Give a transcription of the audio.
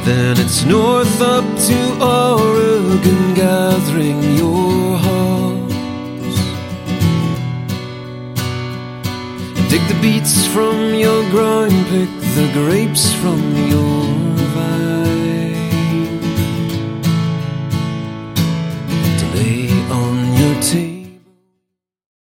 Then it's north up to Oregon, gathering your hops. Dig the beets from your groin, pick the grapes from your